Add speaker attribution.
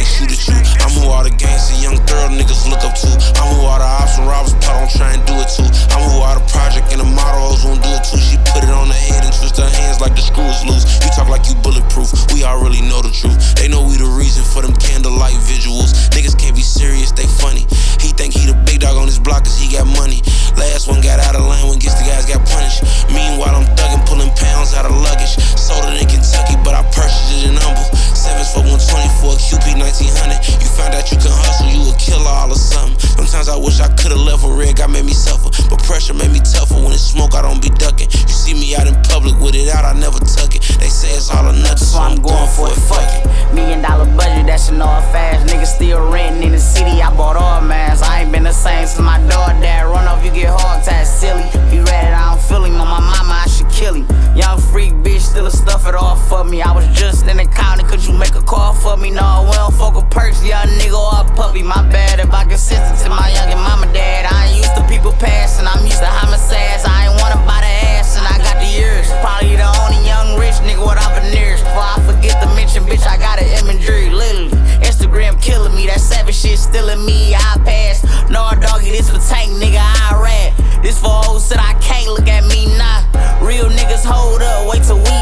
Speaker 1: ain't shoot at you. I'm who all the gangsta young thorough niggas look up to. I'm who all the ops and robbers plot on try and do it too. I'm who all the project and the model hoes won't do it too. She put it on her head and twist her hands like the screw is loose. You talk like you bulletproof, we all really know the truth. They know we the reason for them candlelight visuals. Niggas can't be serious, they funny. He think he the big dog on his block cause he got money. Last one got out of line when gets the guys got punished. Meanwhile I'm thuggin', pulling pounds out of luggage. Sold it in Kentucky, but I purchased it in Humble. 7s for 120 for a QP 1900. You found out you can hustle, you a killer all of something. Sometimes I wish I could've left with red, God made me suffer. But pressure made me tougher. When it's smoke, I don't be ducking. You see me out in public with it out, I never tuck it. They say it's all or nothing, so I'm going for it, fuck it.
Speaker 2: $1 million budget, that shit all fast. Niggas still renting in the city, I bought all mans. I ain't been the same since my dog dad. Run off, you get hog tied, silly. He ratted, I don't feel him. On my mama, I should kill him. Young freak bitch, still a stuff it all for me. I was just in the county, could you make a call for me? No, we don't fuck with perks, young nigga or a puppy. My bad if I consistent to my youngin' mama dad. I ain't used to people passing, I'm used to homicides. I ain't wanna buy the ass and I got the years. Probably the only young rich nigga without veneers. Before I forget to mention, bitch, I got an imagery, literally. Instagram killing me, that savage shit still in me. I pass, no doggy, this for tank, nigga, I rap. This for old shit, I can't look at me now. Real niggas hold up, wait till we